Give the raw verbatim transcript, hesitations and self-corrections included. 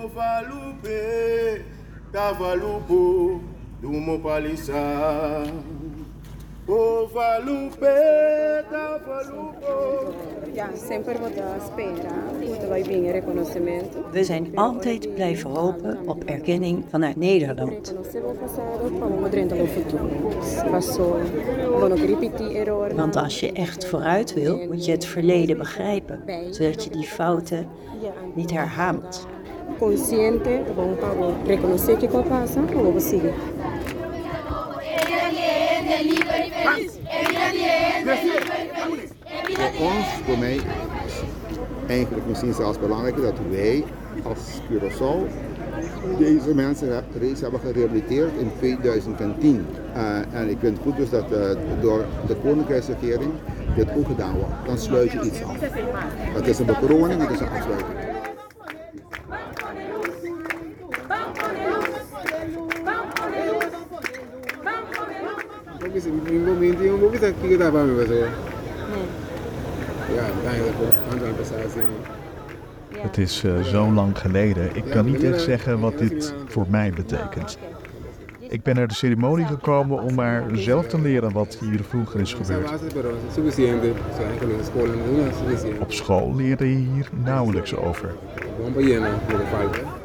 Valupe, Tavalupo, Dumo Palisa. Oh, Valupe, Tavalupo. Ja, sempre moeten spelen. Moeten wij bingen reconhecimento. We zijn altijd blijven hopen op erkenning vanuit Nederland. Want als je echt vooruit wil, moet je het verleden begrijpen, zodat je die fouten niet herhaalt. Consciente, vamos para reconhecer que coisa passa, vamos seguir. Voor ons, voor mij, eigenlijk misschien zelfs belangrijker dat wij als Curaçao deze mensen reeds hebben gerehabiliteerd in tweeduizend tien. Uh, en ik vind het goed dus dat uh, door de Koninkrijksregering dit ook gedaan wordt. Dan sluit je iets af. Het is een bekroning, het is een afsluiting. Het is uh, zo lang geleden. Ik kan niet echt zeggen wat dit voor mij betekent. Ik ben naar de ceremonie gekomen om maar zelf te leren wat hier vroeger is gebeurd. Op school leerde je hier nauwelijks over.